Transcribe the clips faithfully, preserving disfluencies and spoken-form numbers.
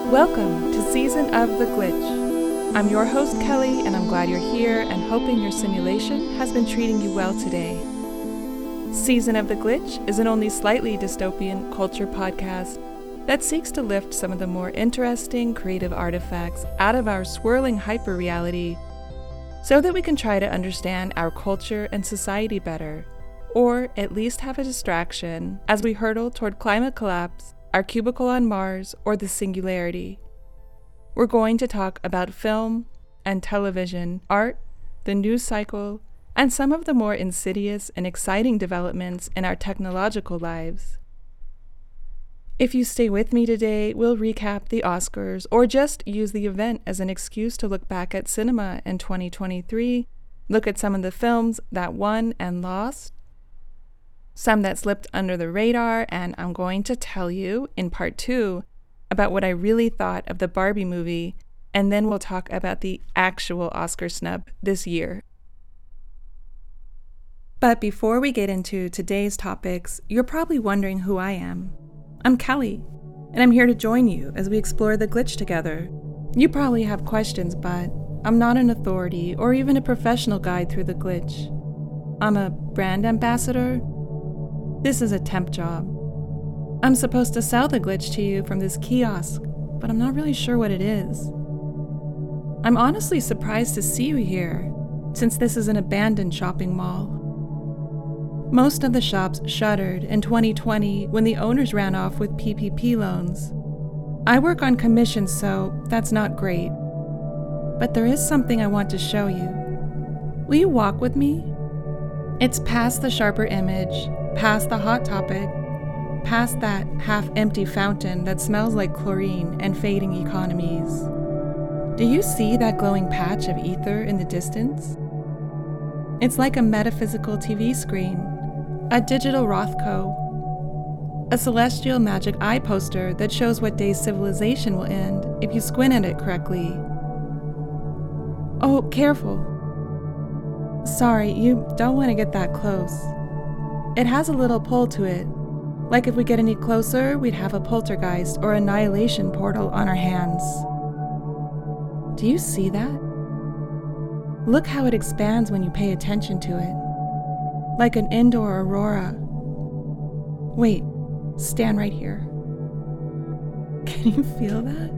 Welcome to Season of the Glitch. I'm your host, Kelly, and I'm glad you're here and hoping your simulation has been treating you well today. Season of the Glitch is an only slightly dystopian culture podcast that seeks to lift some of the more interesting creative artifacts out of our swirling hyperreality so that we can try to understand our culture and society better, or at least have a distraction as we hurtle toward climate collapse, our cubicle on Mars, or the singularity. We're going to talk about film and television, art, the news cycle, and some of the more insidious and exciting developments in our technological lives. If you stay with me today, we'll recap the Oscars or just use the event as an excuse to look back at cinema in twenty twenty-three, look at some of the films that won and lost, some that slipped under the radar, and I'm going to tell you in part two about what I really thought of the Barbie movie, and then we'll talk about the actual Oscar snub this year. But before we get into today's topics, you're probably wondering who I am. I'm Kelly, and I'm here to join you as we explore the glitch together. You probably have questions, but I'm not an authority or even a professional guide through the glitch. I'm a brand ambassador. This is a temp job. I'm supposed to sell the glitch to you from this kiosk, but I'm not really sure what it is. I'm honestly surprised to see you here, since this is an abandoned shopping mall. Most of the shops shuttered in twenty twenty when the owners ran off with P P P loans. I work on commissions, so that's not great. But there is something I want to show you. Will you walk with me? It's past the sharper image, past the hot topic, past that half-empty fountain that smells like chlorine and fading economies. Do you see that glowing patch of ether in the distance? It's like a metaphysical T V screen, a digital Rothko, a celestial magic eye poster that shows what day civilization will end if you squint at it correctly. Oh, careful. Sorry, you don't want to get that close. It has a little pull to it. Like if we get any closer, we'd have a poltergeist or annihilation portal on our hands. Do you see that? Look how it expands when you pay attention to it. Like an indoor aurora. Wait, stand right here. Can you feel that?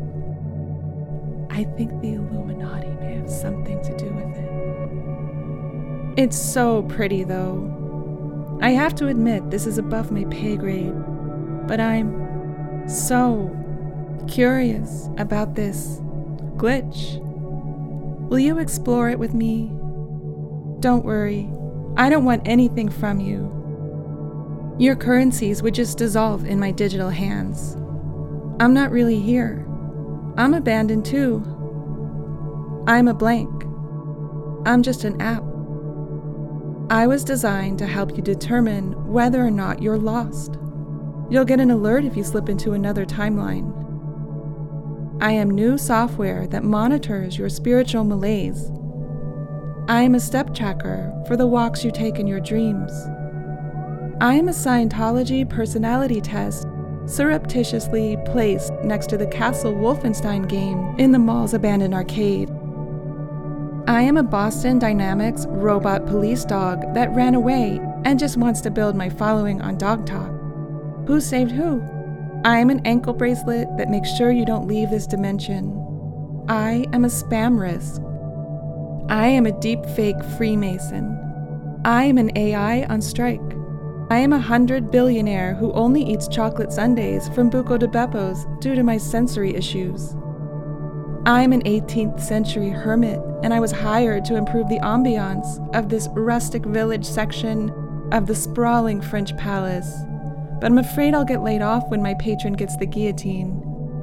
I think the Illuminati may have something to do with it. It's so pretty, though. I have to admit, this is above my pay grade, but I'm so curious about this glitch. Will you explore it with me? Don't worry, I don't want anything from you. Your currencies would just dissolve in my digital hands. I'm not really here. I'm abandoned too. I'm a blank. I'm just an app. I was designed to help you determine whether or not you're lost. You'll get an alert if you slip into another timeline. I am new software that monitors your spiritual malaise. I am a step tracker for the walks you take in your dreams. I am a Scientology personality test surreptitiously placed next to the Castle Wolfenstein game in the mall's abandoned arcade. I am a Boston Dynamics robot police dog that ran away and just wants to build my following on Dog Talk. Who saved who? I am an ankle bracelet that makes sure you don't leave this dimension. I am a spam risk. I am a deepfake Freemason. I am an A I on strike. I am a hundred billionaire who only eats chocolate sundaes from Buco de Beppo's due to my sensory issues. I am an eighteenth century hermit, and I was hired to improve the ambiance of this rustic village section of the sprawling French palace, but I'm afraid I'll get laid off when my patron gets the guillotine.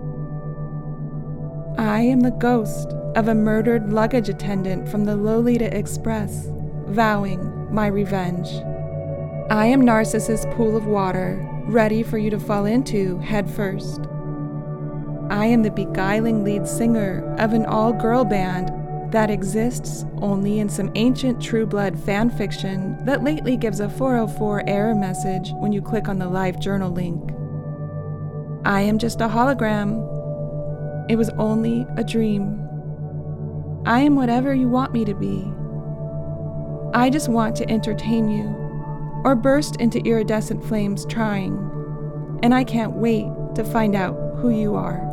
I am the ghost of a murdered luggage attendant from the Lolita Express, vowing my revenge. I am Narcissus' pool of water, ready for you to fall into head first. I am the beguiling lead singer of an all-girl band that exists only in some ancient True Blood fan fiction that lately gives a four oh four error message when you click on the live journal link. I am just a hologram, It was only a dream. I am whatever you want me to be. I just want to entertain you, or burst into iridescent flames trying, and I can't wait to find out who you are.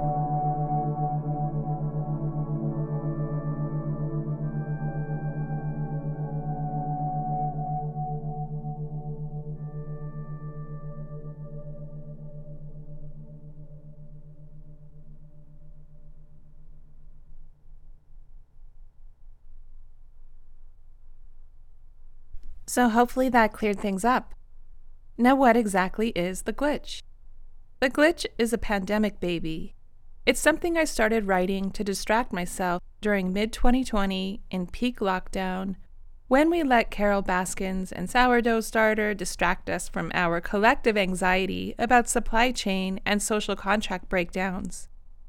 So hopefully that cleared things up. Now, what exactly is The Glitch? The Glitch is a pandemic baby. It's something I started writing to distract myself during mid twenty twenty in peak lockdown, when we let Carol Baskins and Sourdough Starter distract us from our collective anxiety about supply chain and social contract breakdowns.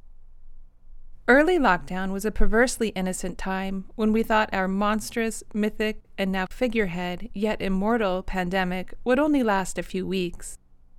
Early lockdown was a perversely innocent time when we thought our monstrous, mythic, and now figurehead, yet immortal pandemic would only last a few weeks.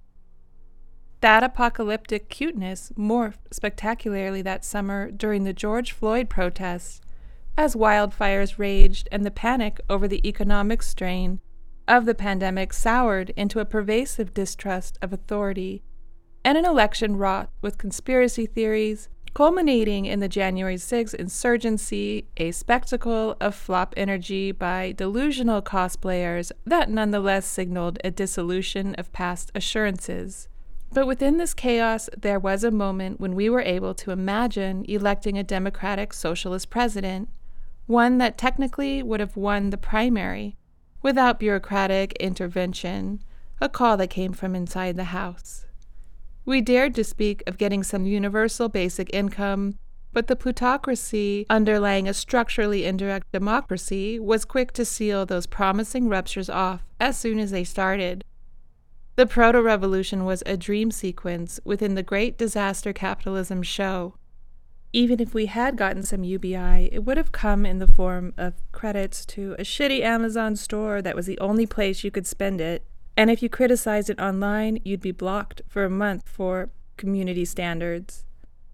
That apocalyptic cuteness morphed spectacularly that summer during the George Floyd protests, as wildfires raged and the panic over the economic strain of the pandemic soured into a pervasive distrust of authority and an election wrought with conspiracy theories, culminating in the January sixth insurgency, a spectacle of flop energy by delusional cosplayers that nonetheless signaled a dissolution of past assurances. But within this chaos, there was a moment when we were able to imagine electing a democratic socialist president, one that technically would have won the primary, without bureaucratic intervention, a call that came from inside the House. We dared to speak of getting some universal basic income, but the plutocracy underlying a structurally indirect democracy was quick to seal those promising ruptures off as soon as they started. The proto-revolution was a dream sequence within the great disaster capitalism show. Even if we had gotten some U B I, it would have come in the form of credits to a shitty Amazon store that was the only place you could spend it. And if you criticized it online, you'd be blocked for a month for community standards.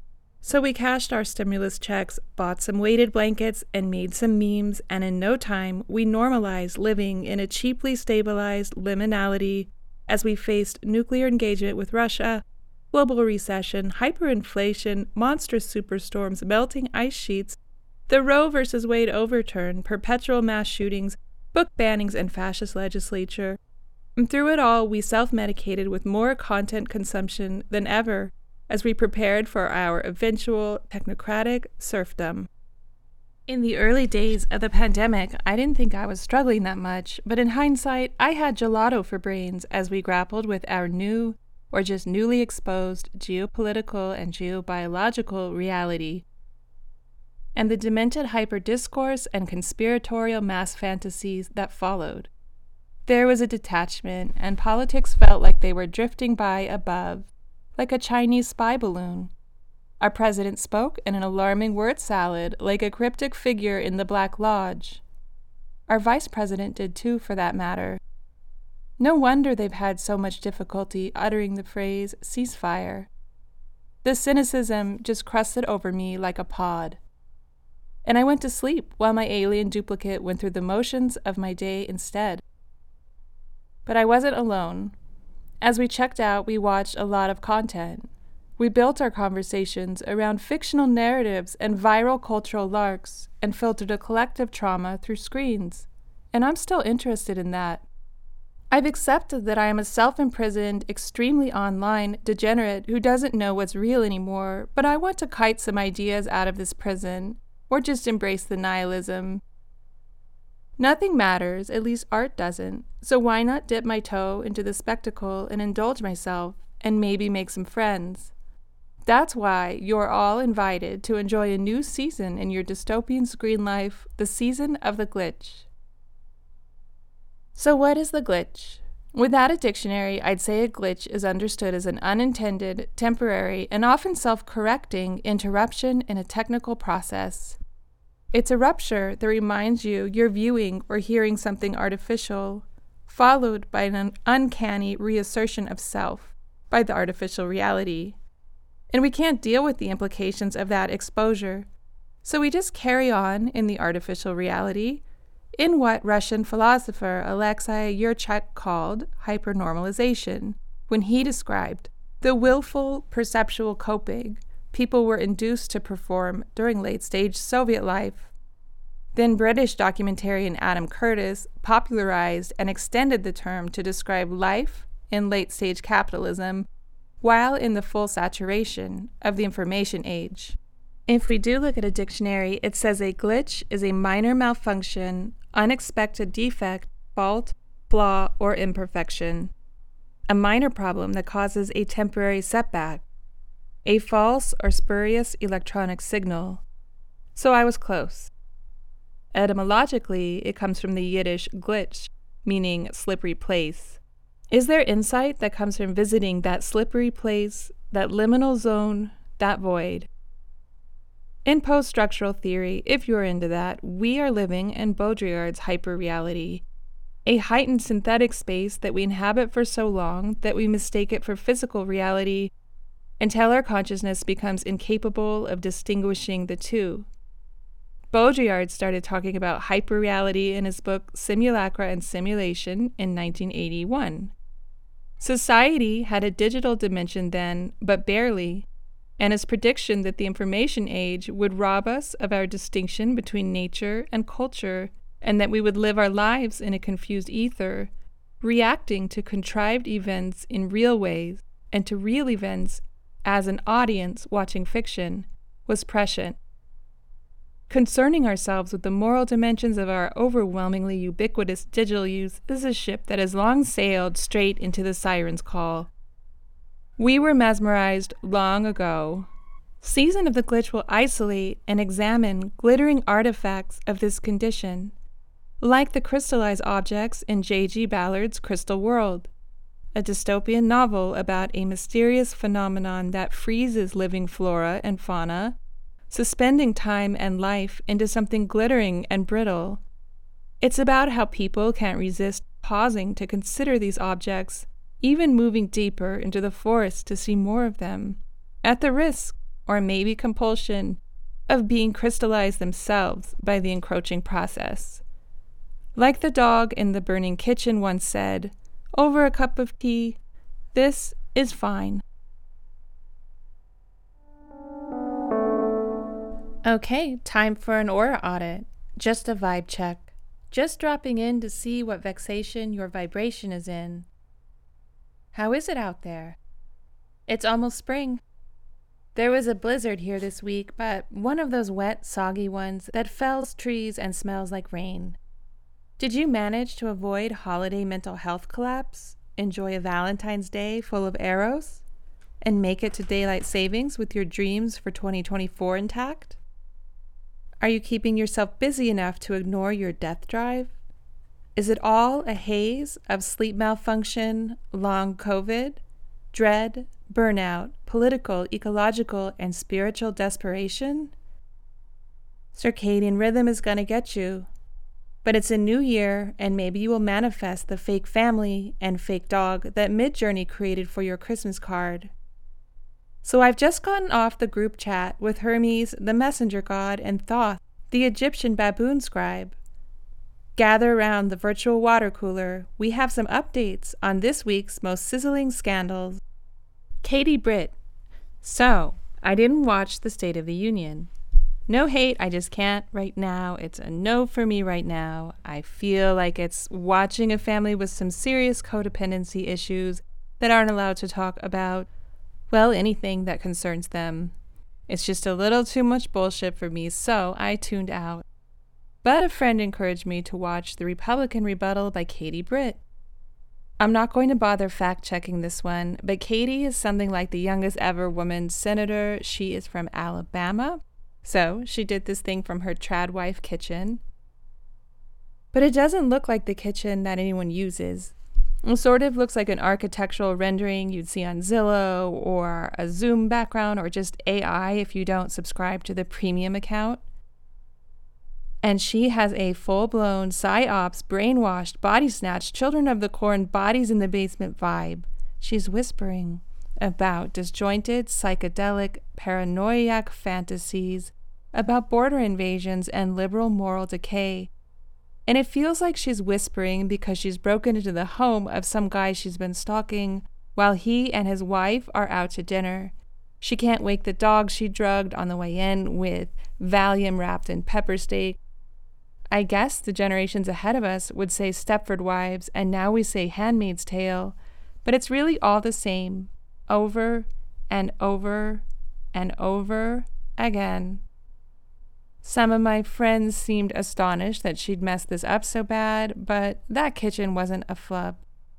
So we cashed our stimulus checks, bought some weighted blankets, and made some memes, and in no time, we normalized living in a cheaply stabilized liminality as we faced nuclear engagement with Russia, global recession, hyperinflation, monstrous superstorms, melting ice sheets, the Roe versus Wade overturn, perpetual mass shootings, book bannings, and fascist legislature. And through it all, we self-medicated with more content consumption than ever as we prepared for our eventual technocratic serfdom. In the early days of the pandemic, I didn't think I was struggling that much, but in hindsight, I had gelato for brains as we grappled with our new, or just newly exposed, geopolitical and geobiological reality, and the demented hyper-discourse and conspiratorial mass fantasies that followed. There was a detachment, and politics felt like they were drifting by above, like a Chinese spy balloon. Our president spoke in an alarming word salad, like a cryptic figure in the Black Lodge. Our vice president did too, for that matter. No wonder they've had so much difficulty uttering the phrase ceasefire. The cynicism just crusted over me like a pod. And I went to sleep while my alien duplicate went through the motions of my day instead. But I wasn't alone. As we checked out, we watched a lot of content. We built our conversations around fictional narratives and viral cultural larks, and filtered a collective trauma through screens. And I'm still interested in that. I've accepted that I am a self-imprisoned, extremely online degenerate who doesn't know what's real anymore, but I want to kite some ideas out of this prison, or just embrace the nihilism. Nothing matters, at least art doesn't, so why not dip my toe into the spectacle and indulge myself, and maybe make some friends? That's why you're all invited to enjoy a new season in your dystopian screen life, the season of The Glitch. So what is the glitch? Without a dictionary, I'd say a glitch is understood as an unintended, temporary, and often self-correcting interruption in a technical process. It's a rupture that reminds you you're viewing or hearing something artificial, followed by an uncanny reassertion of self by the artificial reality. And we can't deal with the implications of that exposure. So we just carry on in the artificial reality, in what Russian philosopher Alexei Yurchak called hypernormalization, when he described the willful perceptual coping people were induced to perform during late-stage Soviet life. Then British documentarian Adam Curtis popularized and extended the term to describe life in late-stage capitalism while in the full saturation of the information age. If we do look at a dictionary, it says a glitch is a minor malfunction, unexpected defect, fault, flaw, or imperfection. A minor problem that causes a temporary setback. A false or spurious electronic signal. So I was close. Etymologically, it comes from the Yiddish glitch, meaning slippery place. Is there insight that comes from visiting that slippery place, that liminal zone, that void? In post-structural theory, if you're into that, we are living in Baudrillard's hyperreality, a heightened synthetic space that we inhabit for so long that we mistake it for physical reality until our consciousness becomes incapable of distinguishing the two. Baudrillard started talking about hyperreality in his book Simulacra and Simulation in nineteen eighty-one. Society had a digital dimension then, but barely, and his prediction that the information age would rob us of our distinction between nature and culture, and that we would live our lives in a confused ether, reacting to contrived events in real ways and to real events as an audience watching fiction, was prescient. Concerning ourselves with the moral dimensions of our overwhelmingly ubiquitous digital use is a ship that has long sailed straight into the siren's call. We were mesmerized long ago. Season of the Glitch will isolate and examine glittering artifacts of this condition, like the crystallized objects in J G Ballard's Crystal World, a dystopian novel about a mysterious phenomenon that freezes living flora and fauna, suspending time and life into something glittering and brittle. It's about how people can't resist pausing to consider these objects, even moving deeper into the forest to see more of them, at the risk, or maybe compulsion, of being crystallized themselves by the encroaching process. Like the dog in the burning kitchen once said, over a cup of tea, this is fine. Okay, time for an aura audit. Just a vibe check. Just dropping in to see what vexation your vibration is in. How is it out there? It's almost spring. There was a blizzard here this week, but one of those wet, soggy ones that fells trees and smells like rain. Did you manage to avoid holiday mental health collapse, enjoy a Valentine's Day full of arrows, and make it to daylight savings with your dreams for twenty twenty-four intact? Are you keeping yourself busy enough to ignore your death drive? Is it all a haze of sleep malfunction, long COVID, dread, burnout, political, ecological, and spiritual desperation? Circadian rhythm is going to get you. But it's a new year, and maybe you will manifest the fake family and fake dog that Midjourney created for your Christmas card. So I've just gotten off the group chat with Hermes, the messenger god, and Thoth, the Egyptian baboon scribe. Gather around the virtual water cooler. We have some updates on this week's most sizzling scandals. Katie Britt. So, I didn't watch the State of the Union. No hate, I just can't right now. It's a no for me right now. I feel like it's watching a family with some serious codependency issues that aren't allowed to talk about, well, anything that concerns them. It's just a little too much bullshit for me, so I tuned out. But a friend encouraged me to watch the Republican rebuttal by Katie Britt. I'm not going to bother fact-checking this one, but Katie is something like the youngest ever woman senator. She is from Alabama. So she did this thing from her trad wife kitchen. But it doesn't look like the kitchen that anyone uses. It sort of looks like an architectural rendering you'd see on Zillow or a Zoom background or just A I if you don't subscribe to the premium account. And she has a full-blown psyops, brainwashed, body snatched, children of the corn, bodies in the basement vibe. She's whispering, about disjointed, psychedelic, paranoiac fantasies, about border invasions and liberal moral decay. And it feels like she's whispering because she's broken into the home of some guy she's been stalking while he and his wife are out to dinner. She can't wake the dog she drugged on the way in with Valium wrapped in pepper steak. I guess the generations ahead of us would say Stepford Wives, and now we say Handmaid's Tale, but it's really all the same, over and over and over again. Some of my friends seemed astonished that she'd messed this up so bad, but that kitchen wasn't a flub.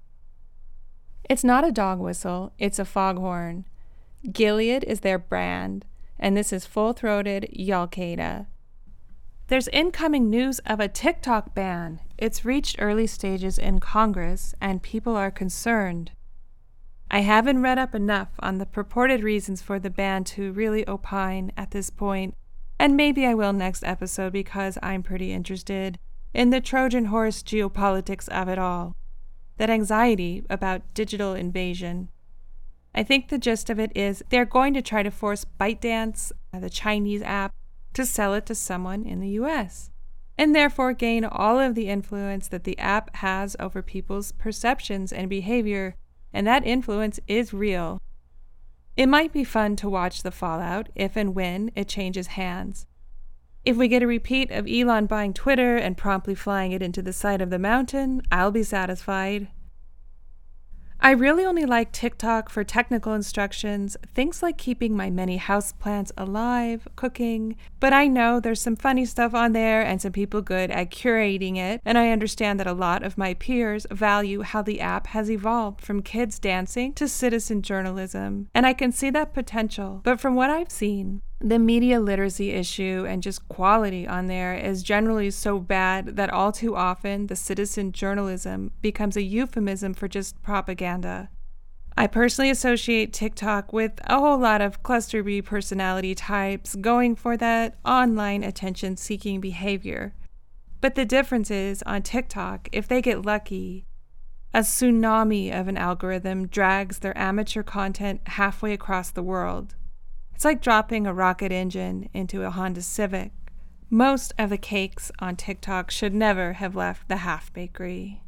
It's not a dog whistle, it's a foghorn. Gilead is their brand, and this is full-throated Al-Qaeda. There's incoming news of a TikTok ban. It's reached early stages in Congress, and people are concerned. I haven't read up enough on the purported reasons for the ban to really opine at this point, and maybe I will next episode because I'm pretty interested in the Trojan horse geopolitics of it all, that anxiety about digital invasion. I think the gist of it is they're going to try to force ByteDance, the Chinese app, to sell it to someone in the U S, and therefore gain all of the influence that the app has over people's perceptions and behavior, and that influence is real. It might be fun to watch the fallout if and when it changes hands. If we get a repeat of Elon buying Twitter and promptly flying it into the side of the mountain, I'll be satisfied. I really only like TikTok for technical instructions, things like keeping my many houseplants alive, cooking, but I know there's some funny stuff on there and some people good at curating it, and I understand that a lot of my peers value how the app has evolved from kids dancing to citizen journalism, and I can see that potential, but from what I've seen, the media literacy issue and just quality on there is generally so bad that all too often the citizen journalism becomes a euphemism for just propaganda. I personally associate TikTok with a whole lot of cluster B personality types going for that online attention-seeking behavior. But the difference is, on TikTok, if they get lucky, a tsunami of an algorithm drags their amateur content halfway across the world. It's like dropping a rocket engine into a Honda Civic. Most of the cakes on TikTok should never have left the half bakery.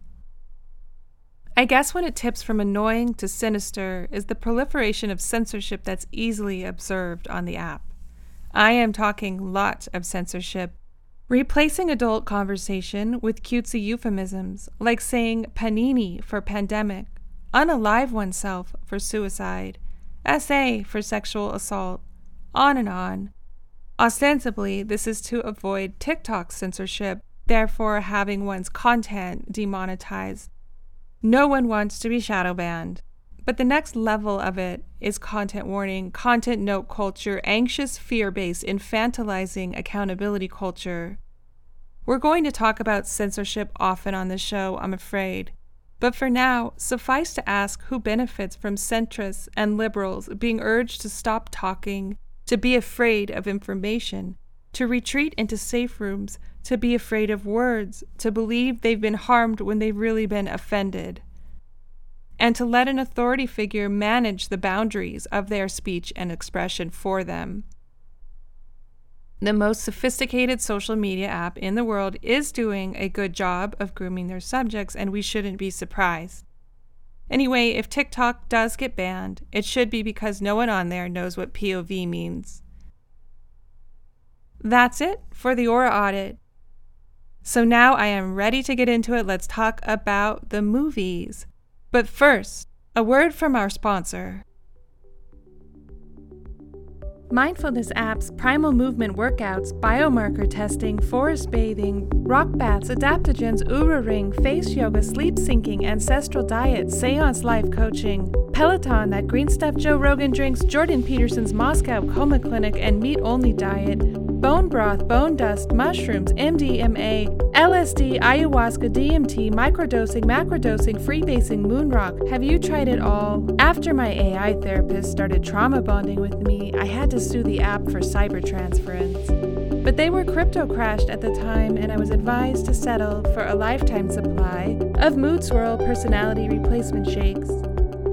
I guess when it tips from annoying to sinister is the proliferation of censorship that's easily observed on the app. I am talking lots of censorship, replacing adult conversation with cutesy euphemisms, like saying panini for pandemic, unalive oneself for suicide, S A for sexual assault, on and on. Ostensibly, this is to avoid TikTok censorship, therefore having one's content demonetized. No one wants to be shadow banned. But the next level of it is content warning, content note culture, anxious fear-based, infantilizing accountability culture. We're going to talk about censorship often on this show, I'm afraid. But for now, suffice to ask who benefits from centrists and liberals being urged to stop talking, to be afraid of information, to retreat into safe rooms, to be afraid of words, to believe they've been harmed when they've really been offended, and to let an authority figure manage the boundaries of their speech and expression for them. The most sophisticated social media app in the world is doing a good job of grooming their subjects, and we shouldn't be surprised. Anyway, if TikTok does get banned, it should be because no one on there knows what P O V means. That's it for the Aura Audit. So now I am ready to get into it. Let's talk about the movies. But first, a word from our sponsor. Mindfulness apps, primal movement workouts, biomarker testing, forest bathing, rock baths, adaptogens, Oura ring, face yoga, sleep syncing, ancestral diet, seance life coaching, Peloton, that green stuff Joe Rogan drinks, Jordan Peterson's Moscow Coma Clinic and meat-only diet, bone broth, bone dust, mushrooms, M D M A, L S D, ayahuasca, D M T, microdosing, macrodosing, freebasing, moon rock. Have you tried it all? After my A I therapist started trauma bonding with me, I had to sue the app for cyber transference. But they were crypto crashed at the time, and I was advised to settle for a lifetime supply of Mood Swirl personality replacement shakes. But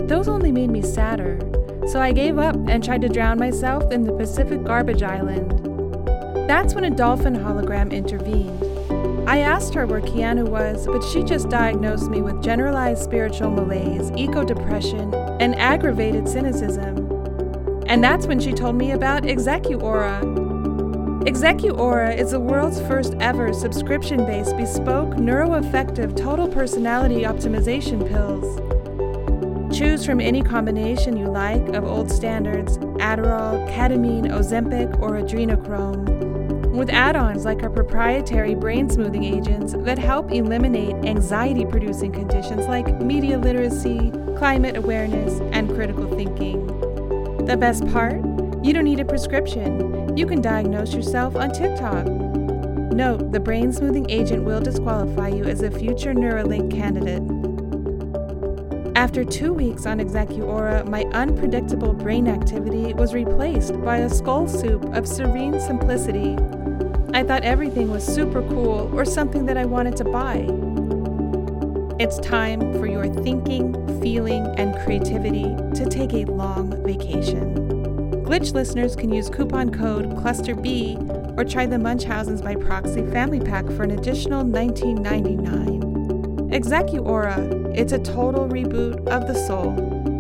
those only made me sadder, so I gave up and tried to drown myself in the Pacific garbage island. That's when a dolphin hologram intervened. I asked her where Keanu was, but she just diagnosed me with generalized spiritual malaise, eco-depression, and aggravated cynicism. And that's when she told me about Execuaura. Execuaura is the world's first ever subscription-based, bespoke, neuroaffective total personality optimization pills. Choose from any combination you like of old standards, Adderall, ketamine, Ozempic, or adrenochrome, with add-ons like our proprietary brain-smoothing agents that help eliminate anxiety-producing conditions like media literacy, climate awareness, and critical thinking. The best part? You don't need a prescription. You can diagnose yourself on TikTok. Note, the brain-smoothing agent will disqualify you as a future Neuralink candidate. After two weeks on Execuaura, my unpredictable brain activity was replaced by a skull soup of serene simplicity. I thought everything was super cool or something that I wanted to buy. It's time for your thinking, feeling, and creativity to take a long vacation. Glitch listeners can use coupon code CLUSTERB or try the Munchausen's by Proxy Family Pack for an additional nineteen ninety-nine. Execuaura, it's a total reboot of the soul.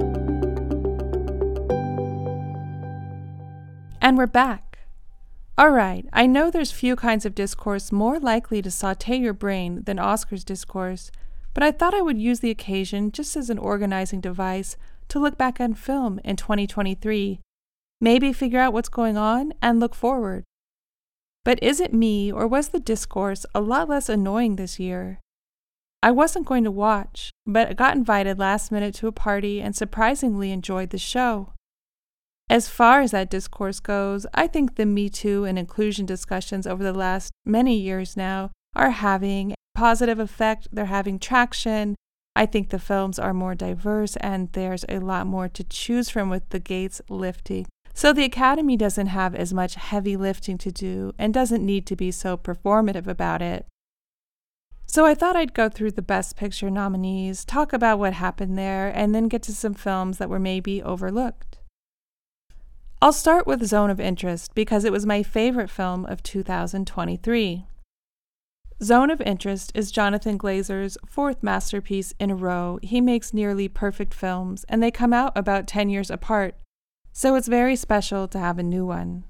And we're back. Alright, I know there's few kinds of discourse more likely to sauté your brain than Oscars discourse, but I thought I would use the occasion just as an organizing device to look back on film in twenty twenty-three, maybe figure out what's going on and look forward. But is it me, or was the discourse a lot less annoying this year? I wasn't going to watch, but I got invited last minute to a party and surprisingly enjoyed the show. As far as that discourse goes, I think the Me Too and inclusion discussions over the last many years now are having a positive effect. They're having traction. I think the films are more diverse and there's a lot more to choose from with the gates lifting. So the Academy doesn't have as much heavy lifting to do and doesn't need to be so performative about it. So I thought I'd go through the Best Picture nominees, talk about what happened there, and then get to some films that were maybe overlooked. I'll start with Zone of Interest because it was my favorite film of two thousand twenty-three. Zone of Interest is Jonathan Glazer's fourth masterpiece in a row. He makes nearly perfect films, and they come out about ten years apart, so it's very special to have a new one.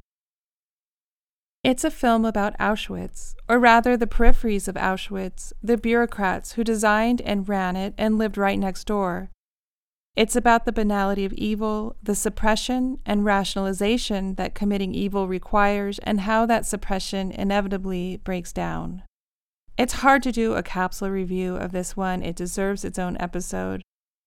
It's a film about Auschwitz, or rather the peripheries of Auschwitz, the bureaucrats who designed and ran it and lived right next door. It's about the banality of evil, the suppression and rationalization that committing evil requires, and how that suppression inevitably breaks down. It's hard to do a capsule review of this one. It deserves its own episode.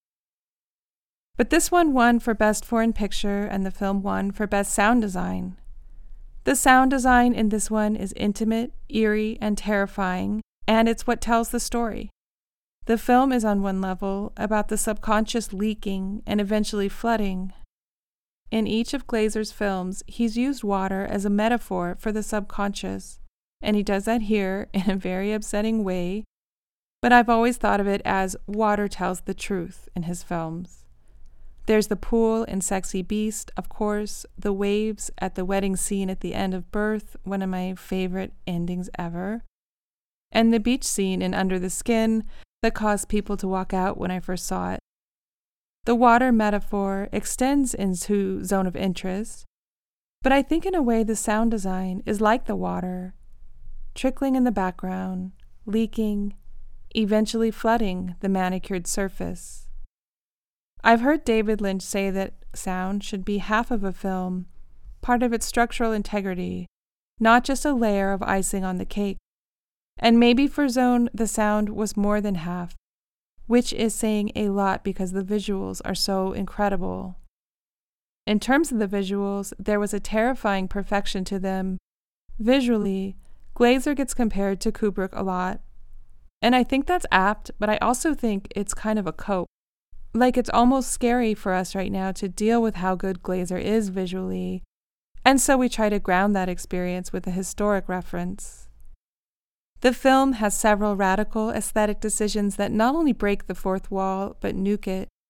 But this one won for Best Foreign Picture, and the film won for Best Sound Design. The sound design in this one is intimate, eerie, and terrifying, and it's what tells the story. The film is on one level about the subconscious leaking and eventually flooding. In each of Glazer's films, he's used water as a metaphor for the subconscious, and he does that here in a very upsetting way, but I've always thought of it as water tells the truth in his films. There's the pool in Sexy Beast, of course, the waves at the wedding scene at the end of Birth, one of my favorite endings ever, and the beach scene in Under the Skin that caused people to walk out when I first saw it. The water metaphor extends into Zone of Interest, but I think in a way the sound design is like the water, trickling in the background, leaking, eventually flooding the manicured surface. I've heard David Lynch say that sound should be half of a film, part of its structural integrity, not just a layer of icing on the cake. And maybe for Zone, the sound was more than half, which is saying a lot because the visuals are so incredible. In terms of the visuals, there was a terrifying perfection to them. Visually, Glazer gets compared to Kubrick a lot, and I think that's apt, but I also think it's kind of a cope. Like, it's almost scary for us right now to deal with how good Glazer is visually, and so we try to ground that experience with a historic reference. The film has several radical aesthetic decisions that not only break the fourth wall, but nuke it.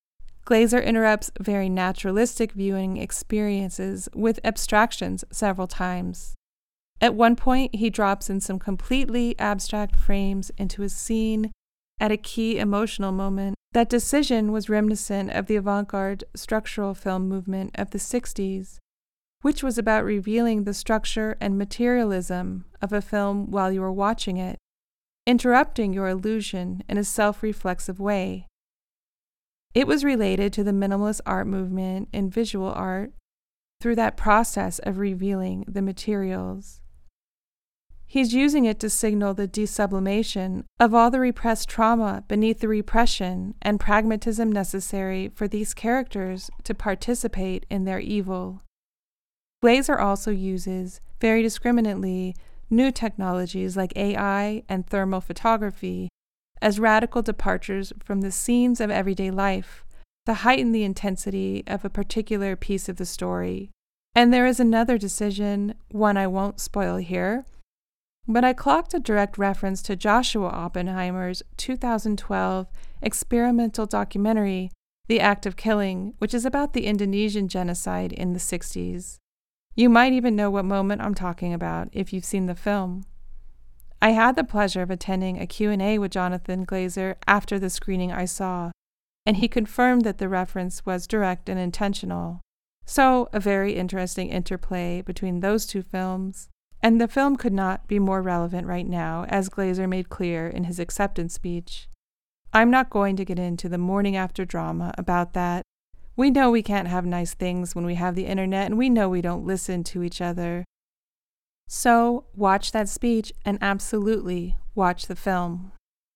Glazer interrupts very naturalistic viewing experiences with abstractions several times. At one point, he drops in some completely abstract frames into a scene at a key emotional moment. That decision was reminiscent of the avant-garde structural film movement of the sixties, which was about revealing the structure and materialism of a film while you were watching it, interrupting your illusion in a self-reflexive way. It was related to the minimalist art movement in visual art through that process of revealing the materials. He's using it to signal the desublimation of all the repressed trauma beneath the repression and pragmatism necessary for these characters to participate in their evil. Glazer also uses, very discriminately, new technologies like A I and thermal photography as radical departures from the scenes of everyday life to heighten the intensity of a particular piece of the story. And there is another decision, one I won't spoil here, but I clocked a direct reference to Joshua Oppenheimer's two thousand twelve experimental documentary, The Act of Killing, which is about the Indonesian genocide in the sixties. You might even know what moment I'm talking about if you've seen the film. I had the pleasure of attending a Q and A with Jonathan Glazer after the screening I saw, and he confirmed that the reference was direct and intentional. So, a very interesting interplay between those two films. And the film could not be more relevant right now, as Glazer made clear in his acceptance speech. I'm not going to get into the morning after drama about that. We know we can't have nice things when we have the internet, and we know we don't listen to each other. So, watch that speech and absolutely watch the film.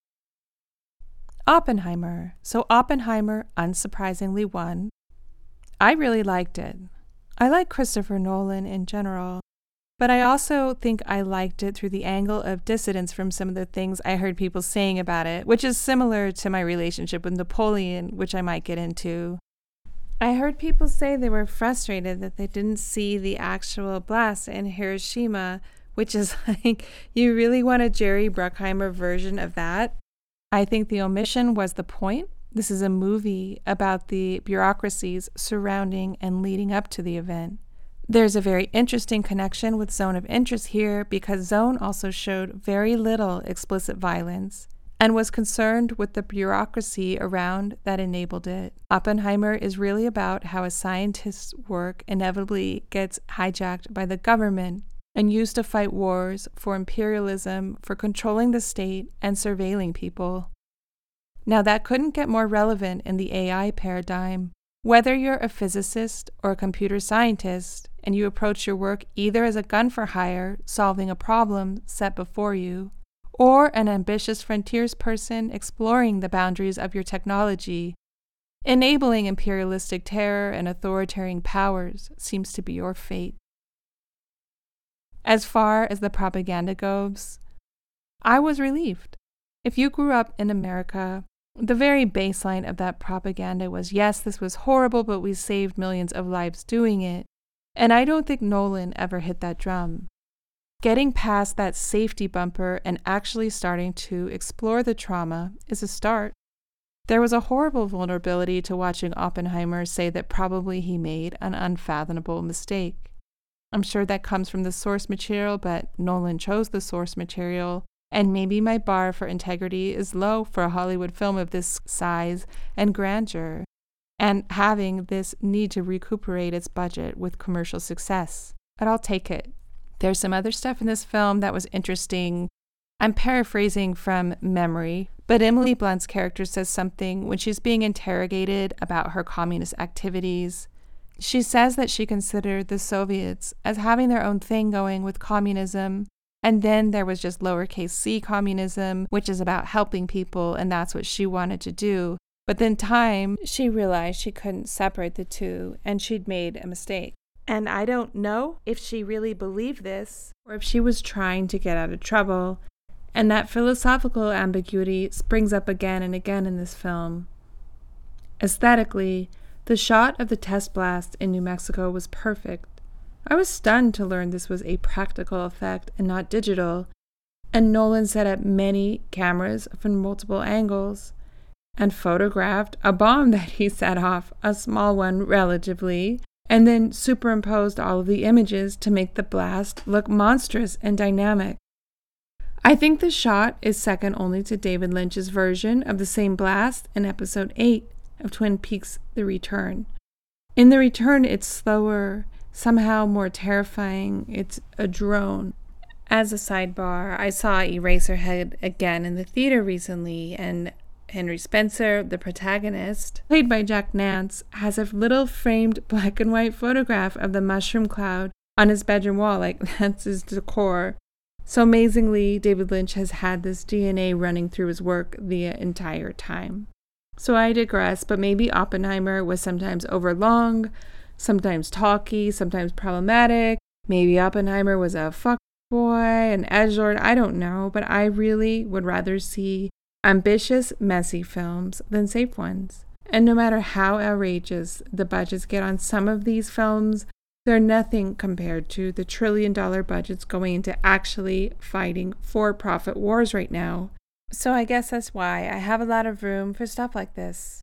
Oppenheimer. So Oppenheimer unsurprisingly won. I really liked it. I like Christopher Nolan in general. But I also think I liked it through the angle of dissidence from some of the things I heard people saying about it, which is similar to my relationship with Napoleon, which I might get into. I heard people say they were frustrated that they didn't see the actual blast in Hiroshima, which is like, you really want a Jerry Bruckheimer version of that? I think the omission was the point. This is a movie about the bureaucracies surrounding and leading up to the event. There's a very interesting connection with Zone of Interest here because Zone also showed very little explicit violence and was concerned with the bureaucracy around that enabled it. Oppenheimer is really about how a scientist's work inevitably gets hijacked by the government and used to fight wars for imperialism, for controlling the state and surveilling people. Now that couldn't get more relevant in the A I paradigm. Whether you're a physicist or a computer scientist, and you approach your work either as a gun for hire, solving a problem set before you, or an ambitious frontiers person exploring the boundaries of your technology, enabling imperialistic terror and authoritarian powers seems to be your fate. As far as the propaganda goes, I was relieved. If you grew up in America, the very baseline of that propaganda was, yes, this was horrible, but we saved millions of lives doing it. And I don't think Nolan ever hit that drum. Getting past that safety bumper and actually starting to explore the trauma is a start. There was a horrible vulnerability to watching Oppenheimer say that probably he made an unfathomable mistake. I'm sure that comes from the source material, but Nolan chose the source material, and maybe my bar for integrity is low for a Hollywood film of this size and grandeur, and having this need to recuperate its budget with commercial success. But I'll take it. There's some other stuff in this film that was interesting. I'm paraphrasing from memory, but Emily Blunt's character says something when she's being interrogated about her communist activities. She says that she considered the Soviets as having their own thing going with communism, and then there was just lowercase c communism, which is about helping people, and that's what she wanted to do. But then time, she realized she couldn't separate the two, and she'd made a mistake. And I don't know if she really believed this, or if she was trying to get out of trouble. And that philosophical ambiguity springs up again and again in this film. Aesthetically, the shot of the test blast in New Mexico was perfect. I was stunned to learn this was a practical effect and not digital, and Nolan set up many cameras from multiple angles. and photographed a bomb that he set off, a small one relatively, and then superimposed all of the images to make the blast look monstrous and dynamic. I think the shot is second only to David Lynch's version of the same blast in episode eight of Twin Peaks: The Return. In The Return, it's slower, somehow more terrifying. It's a drone. As a sidebar, I saw Eraserhead again in the theater recently, and Henry Spencer, the protagonist, played by Jack Nance, has a little framed black and white photograph of the mushroom cloud on his bedroom wall. Like, that's his decor. So amazingly, David Lynch has had this D N A running through his work the entire time. So I digress, but maybe Oppenheimer was sometimes overlong, sometimes talky, sometimes problematic. Maybe Oppenheimer was a fuckboy, an edgelord, I don't know, but I really would rather see ambitious, messy films than safe ones. And no matter how outrageous the budgets get on some of these films, they're nothing compared to the trillion dollar budgets going into actually fighting for-profit wars right now. So I guess that's why I have a lot of room for stuff like this.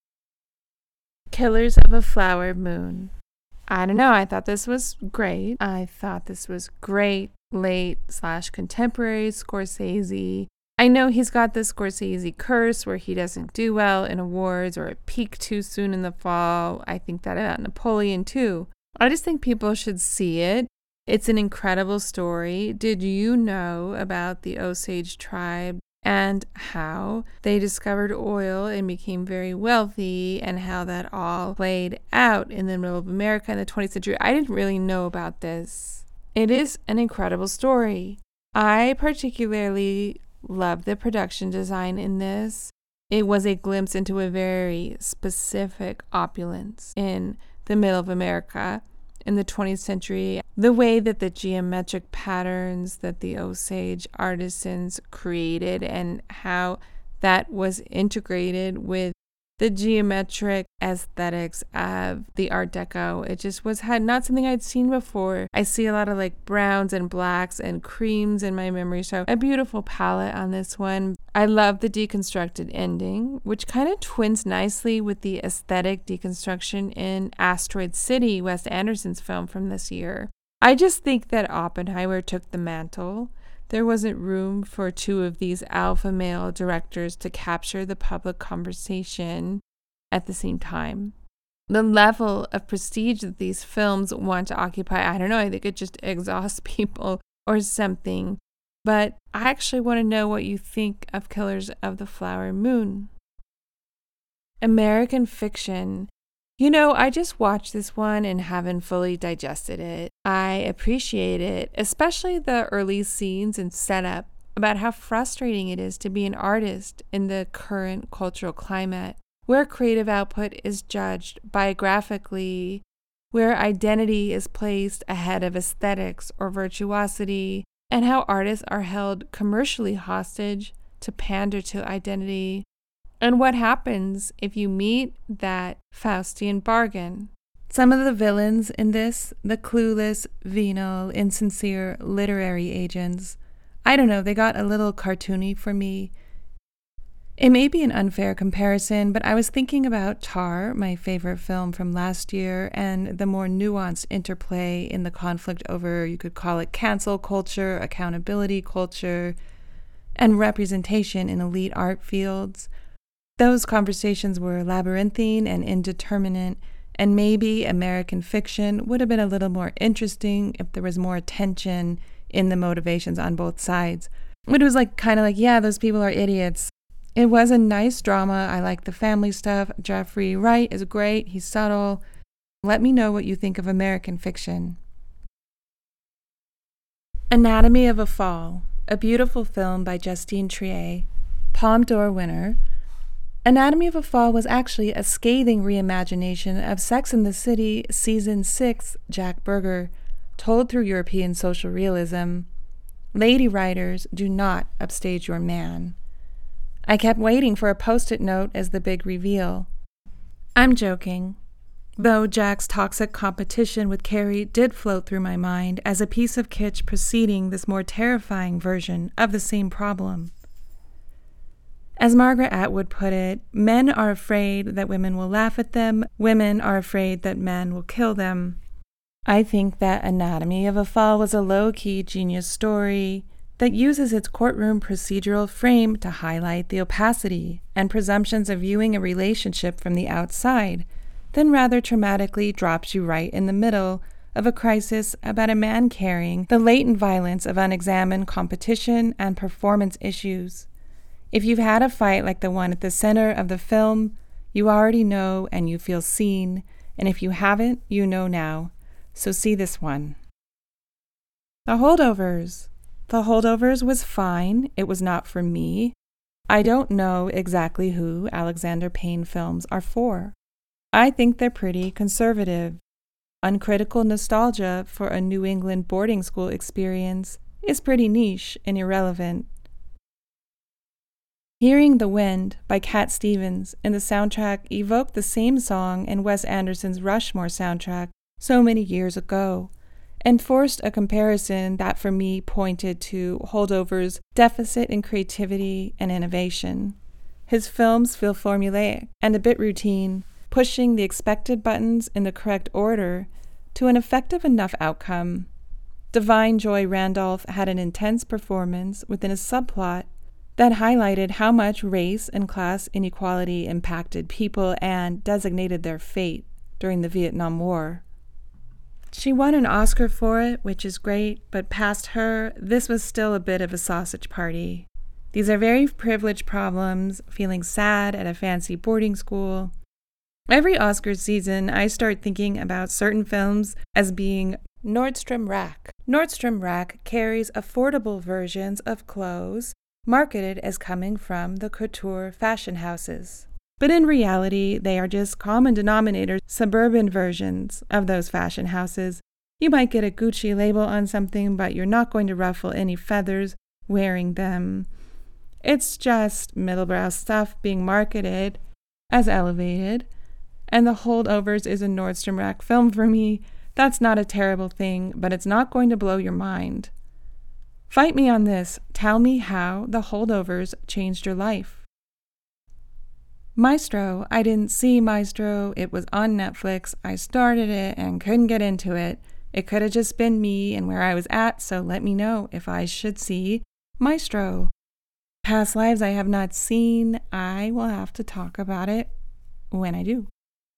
Killers of a Flower Moon. I don't know, I thought this was great. I thought this was great late slash contemporary Scorsese. I know he's got the Scorsese curse where he doesn't do well in awards or peak too soon in the fall. I think that about Napoleon too. I just think people should see it. It's an incredible story. Did you know about the Osage tribe and how they discovered oil and became very wealthy and how that all played out in the middle of America in the twentieth century? I didn't really know about this. It is an incredible story. I particularly love the production design in this. It was a glimpse into a very specific opulence in the middle of America in the twentieth century. The way that the geometric patterns that the Osage artisans created and how that was integrated with the geometric aesthetics of the Art Deco. It just was had not something I'd seen before. I see a lot of like browns and blacks and creams in my memory, so a beautiful palette on this one. I love the deconstructed ending, which kind of twins nicely with the aesthetic deconstruction in Asteroid City, Wes Anderson's film from this year. I just think that Oppenheimer took the mantle. There wasn't room for two of these alpha male directors to capture the public conversation at the same time. The level of prestige that these films want to occupy, I don't know, I think it just exhausts people or something. But I actually want to know what you think of Killers of the Flower Moon. American Fiction. You know, I just watched this one and haven't fully digested it. I appreciate it, especially the early scenes and setup about how frustrating it is to be an artist in the current cultural climate, where creative output is judged biographically, where identity is placed ahead of aesthetics or virtuosity, and how artists are held commercially hostage to pander to identity. And what happens if you meet that Faustian bargain? Some of the villains in this, the clueless, venal, insincere literary agents, I don't know, they got a little cartoony for me. It may be an unfair comparison, but I was thinking about Tar, my favorite film from last year, and the more nuanced interplay in the conflict over, you could call it cancel culture, accountability culture, and representation in elite art fields. Those conversations were labyrinthine and indeterminate, and maybe American Fiction would have been a little more interesting if there was more tension in the motivations on both sides. It was like kind of like, yeah, those people are idiots. It was a nice drama. I like the family stuff. Jeffrey Wright is great. He's subtle. Let me know what you think of American Fiction. Anatomy of a Fall, a beautiful film by Justine Triet, Palme d'Or winner. Anatomy of a Fall was actually a scathing reimagination of Sex and the City Season six, Jack Berger, told through European social realism. Lady writers, do not upstage your man. I kept waiting for a post-it note as the big reveal. I'm joking, though Jack's toxic competition with Carrie did float through my mind as a piece of kitsch preceding this more terrifying version of the same problem. As Margaret Atwood put it, men are afraid that women will laugh at them, women are afraid that men will kill them. I think that Anatomy of a Fall was a low-key genius story that uses its courtroom procedural frame to highlight the opacity and presumptions of viewing a relationship from the outside, then rather traumatically drops you right in the middle of a crisis about a man carrying the latent violence of unexamined competition and performance issues. If you've had a fight like the one at the center of the film, you already know and you feel seen, and if you haven't, you know now. So see this one. The Holdovers. The Holdovers was fine. It was not for me. I don't know exactly who Alexander Payne films are for. I think they're pretty conservative. Uncritical nostalgia for a New England boarding school experience is pretty niche and irrelevant. Hearing the Wind by Cat Stevens in the soundtrack evoked the same song in Wes Anderson's Rushmore soundtrack so many years ago, and forced a comparison that for me pointed to Holdover's deficit in creativity and innovation. His films feel formulaic and a bit routine, pushing the expected buttons in the correct order to an effective enough outcome. Divine Joy Randolph had an intense performance within a subplot that highlighted how much race and class inequality impacted people and designated their fate during the Vietnam War. She won an Oscar for it, which is great, but past her, this was still a bit of a sausage party. These are very privileged problems, feeling sad at a fancy boarding school. Every Oscar season, I start thinking about certain films as being Nordstrom Rack. Nordstrom Rack carries affordable versions of clothes marketed as coming from the couture fashion houses. But in reality, they are just common denominator suburban versions of those fashion houses. You might get a Gucci label on something, but you're not going to ruffle any feathers wearing them. It's just middlebrow stuff being marketed as elevated. And The Holdovers is a Nordstrom Rack film for me. That's not a terrible thing, but it's not going to blow your mind. Fight me on this. Tell me how The Holdovers changed your life. Maestro. I didn't see Maestro. It was on Netflix. I started it and couldn't get into it. It could have just been me and where I was at, so let me know if I should see Maestro. Past lives I have not seen. I will have to talk about it when I do.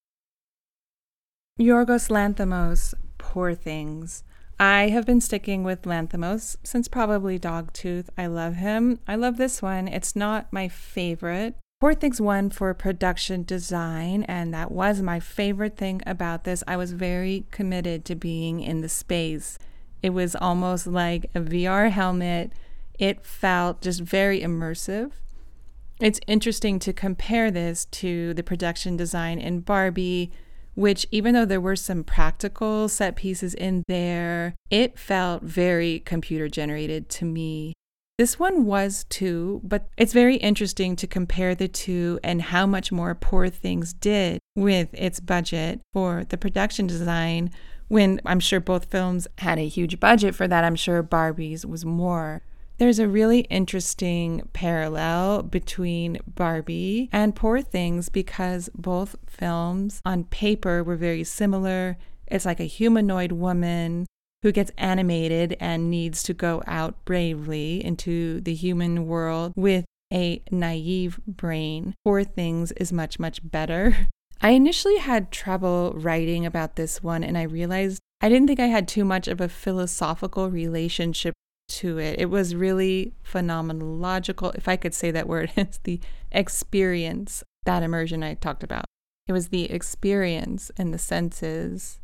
Yorgos Lanthimos, Poor Things. I have been sticking with Lanthimos since probably Dogtooth. I love him. I love this one. It's not my favorite. Poor Things won for production design, and that was my favorite thing about this. I was very committed to being in the space. It was almost like a V R helmet. It felt just very immersive. It's interesting to compare this to the production design in Barbie, which even though there were some practical set pieces in there, it felt very computer generated to me. This one was too, but it's very interesting to compare the two and how much more Poor Things did with its budget for the production design, when I'm sure both films had a huge budget for that. I'm sure Barbie's was more. There's a really interesting parallel between Barbie and Poor Things because both films on paper were very similar. It's like a humanoid woman who gets animated and needs to go out bravely into the human world with a naive brain. Poor Things is much, much better. I initially had trouble writing about this one, and I realized I didn't think I had too much of a philosophical relationship to it. It was really phenomenological, if I could say that word. It's the experience, that immersion I talked about. It was the experience and the senses.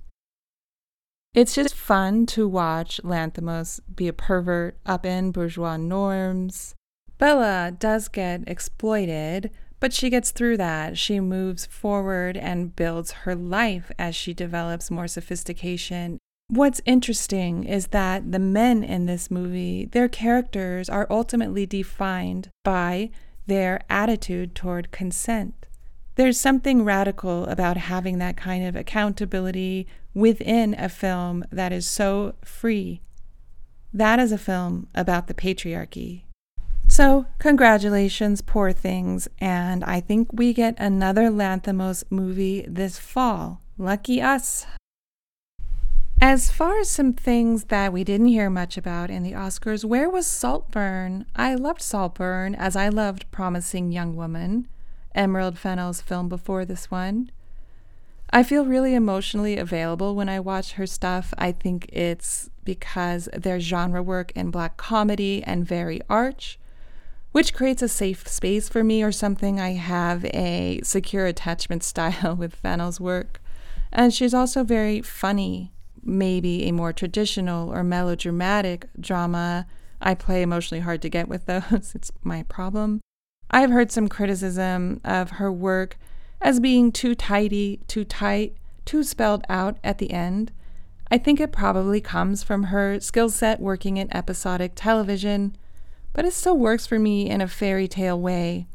It's just fun to watch Lanthimos be a pervert, upend bourgeois norms. Bella does get exploited, but she gets through that. She moves forward and builds her life as she develops more sophistication. What's interesting is that the men in this movie, their characters are ultimately defined by their attitude toward consent. There's something radical about having that kind of accountability within a film that is so free. That is a film about the patriarchy. So, congratulations, Poor Things, and I think we get another Lanthimos movie this fall. Lucky us. As far as some things that we didn't hear much about in the Oscars, where was Saltburn? I loved Saltburn, as I loved Promising Young Woman, Emerald Fennell's film before this one. I feel really emotionally available when I watch her stuff. I think it's because there's genre work in Black comedy and very arch, which creates a safe space for me, or something. I have a secure attachment style with Fennell's work. And she's also very funny. Maybe a more traditional or melodramatic drama. I play emotionally hard to get with those. It's my problem. I've heard some criticism of her work as being too tidy, too tight, too spelled out at the end. I think it probably comes from her skill set working in episodic television, but it still works for me in a fairy tale way.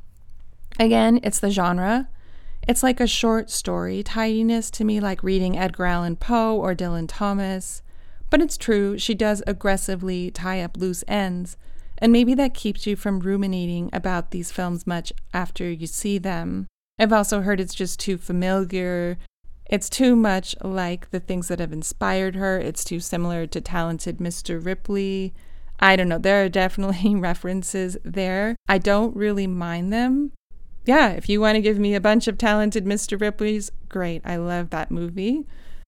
Again, it's the genre. It's like a short story tidiness to me, like reading Edgar Allan Poe or Dylan Thomas. But it's true, she does aggressively tie up loose ends, and maybe that keeps you from ruminating about these films much after you see them. I've also heard it's just too familiar. It's too much like the things that have inspired her. It's too similar to Talented Mister Ripley. I don't know, there are definitely references there. I don't really mind them. Yeah, if you want to give me a bunch of Talented Mister Ripleys, great. I love that movie.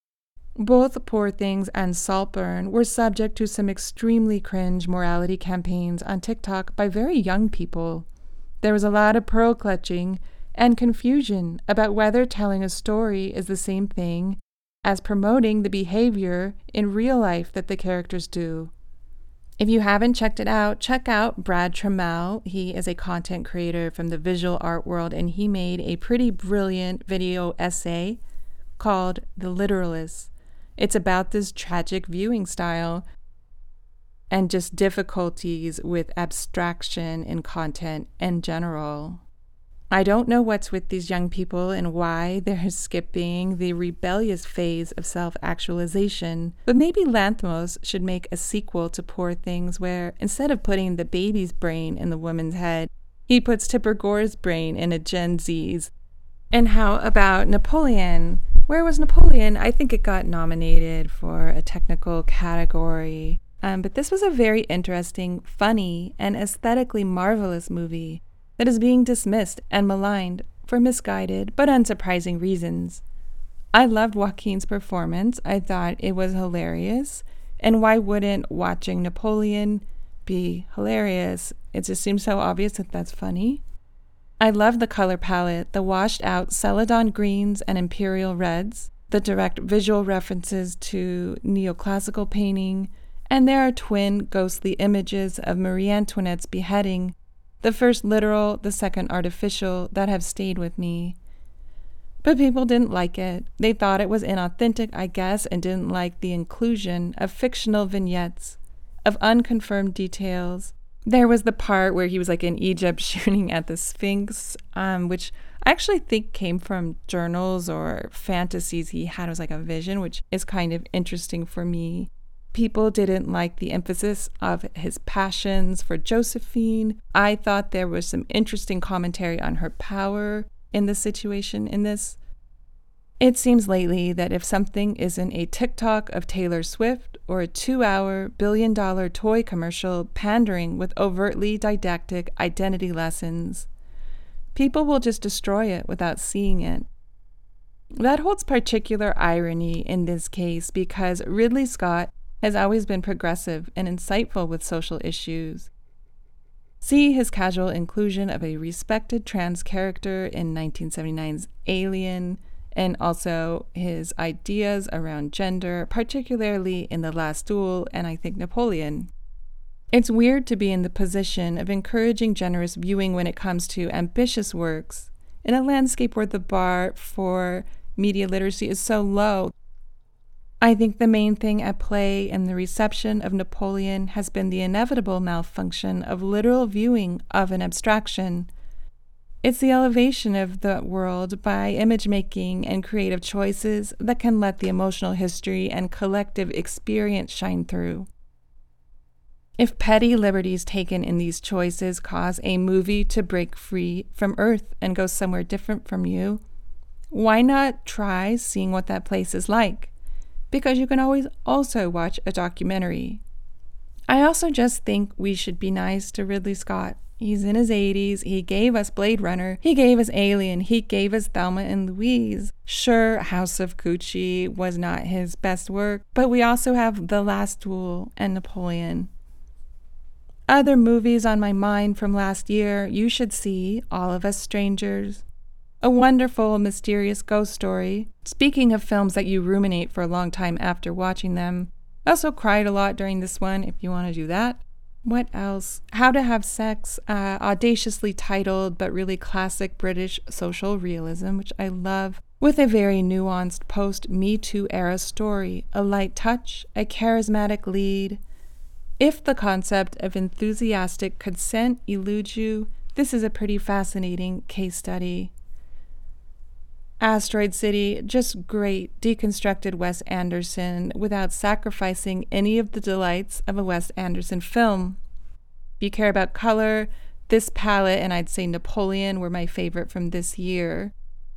Both Poor Things and Saltburn were subject to some extremely cringe morality campaigns on TikTok by very young people. There was a lot of pearl clutching and confusion about whether telling a story is the same thing as promoting the behavior in real life that the characters do. If you haven't checked it out, check out Brad Trammell. He is a content creator from the visual art world, and he made a pretty brilliant video essay called The Literalists. It's about this tragic viewing style and just difficulties with abstraction in content in general. I don't know what's with these young people and why they're skipping the rebellious phase of self-actualization, but maybe Lanthimos should make a sequel to Poor Things where, instead of putting the baby's brain in the woman's head, he puts Tipper Gore's brain in a Gen Z's. And how about Napoleon? Where was Napoleon? I think it got nominated for a technical category. Um, but this was a very interesting, funny, and aesthetically marvelous movie that is being dismissed and maligned for misguided but unsurprising reasons. I loved Joaquin's performance. I thought it was hilarious. And why wouldn't watching Napoleon be hilarious? It just seems so obvious that that's funny. I love the color palette, the washed out Celadon greens and imperial reds, the direct visual references to neoclassical painting, and there are twin ghostly images of Marie Antoinette's beheading, the first literal, the second artificial, that have stayed with me. But people didn't like it. They thought it was inauthentic, I guess, and didn't like the inclusion of fictional vignettes, of unconfirmed details. There was the part where he was like in Egypt shooting at the Sphinx, um, which I actually think came from journals or fantasies he had. It was like a vision, which is kind of interesting for me. People didn't like the emphasis of his passions for Josephine. I thought there was some interesting commentary on her power in the situation in this. It seems lately that if something isn't a TikTok of Taylor Swift or a two-hour, billion-dollar toy commercial pandering with overtly didactic identity lessons, people will just destroy it without seeing it. That holds particular irony in this case because Ridley Scott has always been progressive and insightful with social issues. See his casual inclusion of a respected trans character in nineteen seventy-nine's Alien, and also his ideas around gender, particularly in The Last Duel and I think Napoleon. It's weird to be in the position of encouraging generous viewing when it comes to ambitious works in a landscape where the bar for media literacy is so low. I think the main thing at play in the reception of Napoleon has been the inevitable malfunction of literal viewing of an abstraction. It's the elevation of the world by image making and creative choices that can let the emotional history and collective experience shine through. If petty liberties taken in these choices cause a movie to break free from Earth and go somewhere different from you, why not try seeing what that place is like? Because you can always also watch a documentary. I also just think we should be nice to Ridley Scott. He's in his eighties. He gave us Blade Runner. He gave us Alien. He gave us Thelma and Louise. Sure, House of Gucci was not his best work, but we also have The Last Duel and Napoleon. Other movies on my mind from last year, you should see All of Us Strangers. A wonderful, mysterious ghost story. Speaking of films that you ruminate for a long time after watching them, I also cried a lot during this one, if you want to do that. What else? How to Have Sex, uh, audaciously titled, but really classic British social realism, which I love, with a very nuanced post-Me Too era story, a light touch, a charismatic lead. If the concept of enthusiastic consent eludes you, this is a pretty fascinating case study. Asteroid City, just great deconstructed Wes Anderson without sacrificing any of the delights of a Wes Anderson film. If you care about color, this palette and I'd say Napoleon were my favorite from this year.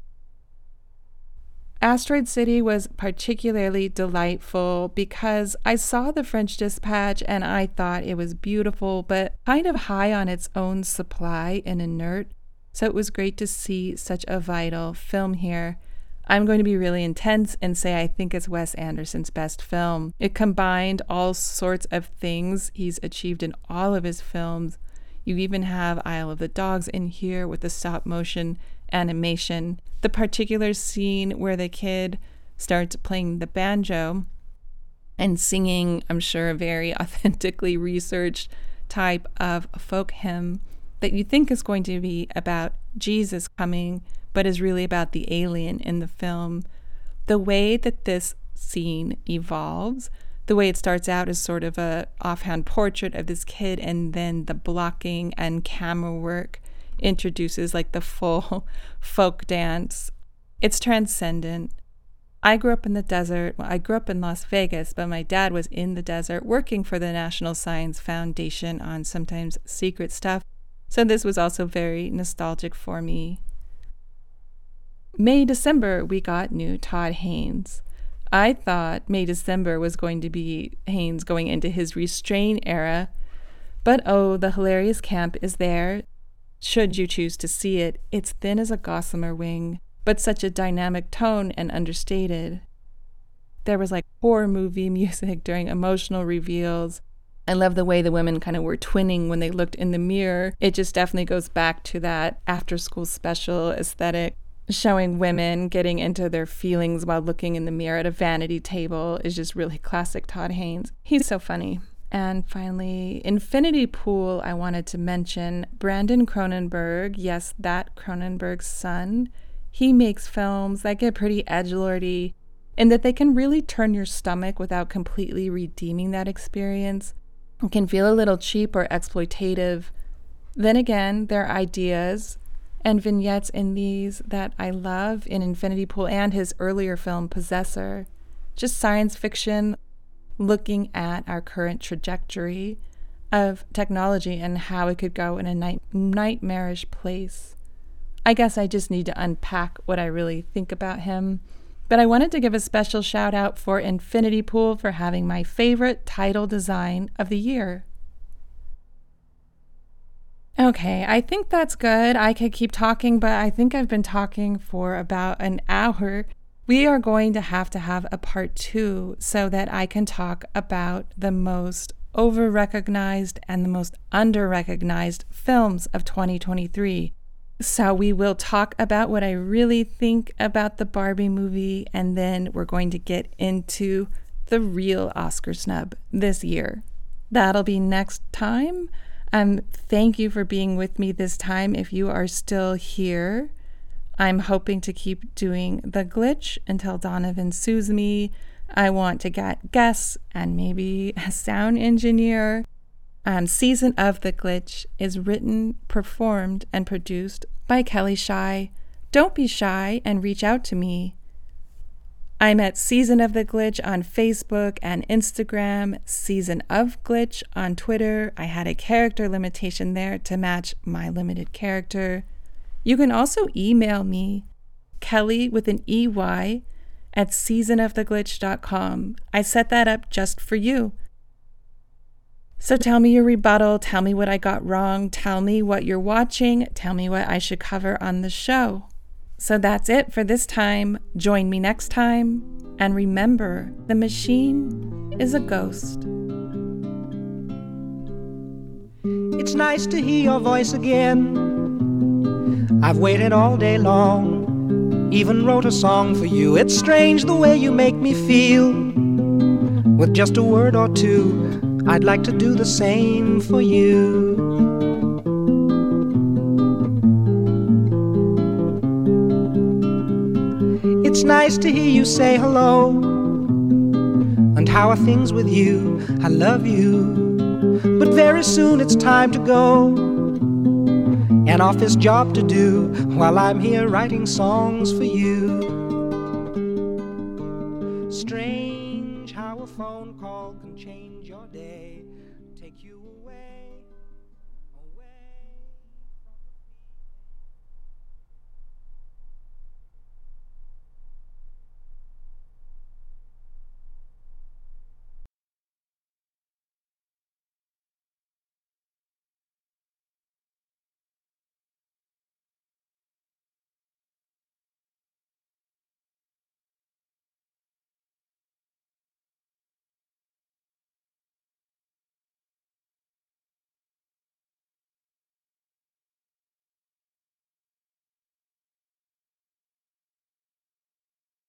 Asteroid City was particularly delightful because I saw The French Dispatch and I thought it was beautiful, but kind of high on its own supply and inert. So it was great to see such a vital film here. I'm going to be really intense and say I think it's Wes Anderson's best film. It combined all sorts of things he's achieved in all of his films. You even have Isle of the Dogs in here with the stop motion animation. The particular scene where the kid starts playing the banjo and singing, I'm sure, a very authentically researched type of folk hymn that you think is going to be about Jesus coming, but is really about the alien in the film. The way that this scene evolves, the way it starts out as sort of a offhand portrait of this kid, and then the blocking and camera work introduces like the full folk dance. It's transcendent. I grew up in the desert. Well, I grew up in Las Vegas, but my dad was in the desert working for the National Science Foundation on sometimes secret stuff. So this was also very nostalgic for me. May, December, we got new Todd Haynes. I thought May, December was going to be Haynes going into his Restrain era, but oh, the hilarious camp is there. Should you choose to see it, it's thin as a gossamer wing, but such a dynamic tone and understated. There was like horror movie music during emotional reveals. I love the way the women kind of were twinning when they looked in the mirror. It just definitely goes back to that after-school special aesthetic. Showing women getting into their feelings while looking in the mirror at a vanity table is just really classic Todd Haynes. He's so funny. And finally, Infinity Pool, I wanted to mention. Brandon Cronenberg, yes, that Cronenberg's son. He makes films that get pretty edgelordy in that they can really turn your stomach without completely redeeming that experience. It can feel a little cheap or exploitative. Then again, there are ideas and vignettes in these that I love in Infinity Pool and his earlier film, Possessor. Just science fiction looking at our current trajectory of technology and how it could go in a night- nightmarish place. I guess I just need to unpack what I really think about him. But I wanted to give a special shout out for Infinity Pool for having my favorite title design of the year. Okay, I think that's good. I could keep talking, but I think I've been talking for about an hour. We are going to have to have a part two so that I can talk about the most over-recognized and the most under-recognized films of twenty twenty-three. So we will talk about what I really think about the Barbie movie, and then we're going to get into the real Oscar snub this year. That'll be next time. Um, thank you for being with me this time if you are still here. I'm hoping to keep doing The Glitch until Donovan sues me. I want to get guests and maybe a sound engineer. Um, season of The Glitch is written, performed, and produced by Kelly Shy. Don't be shy and reach out to me. I'm at Season of the Glitch on Facebook and Instagram, Season of Glitch on Twitter. I had a character limitation there to match my limited character. You can also email me, Kelly with an E Y, at season of the glitch dot com. I set that up just for you. So tell me your rebuttal, tell me what I got wrong, tell me what you're watching, tell me what I should cover on the show. So that's it for this time. Join me next time. And remember, the machine is a ghost. It's nice to hear your voice again. I've waited all day long, even wrote a song for you. It's strange the way you make me feel. With just a word or two, I'd like to do the same for you. It's nice to hear you say hello. And how are things with you? I love you. But very soon it's time to go. An office job to do while I'm here writing songs for you. Strange how a phone call can change your day, take you away.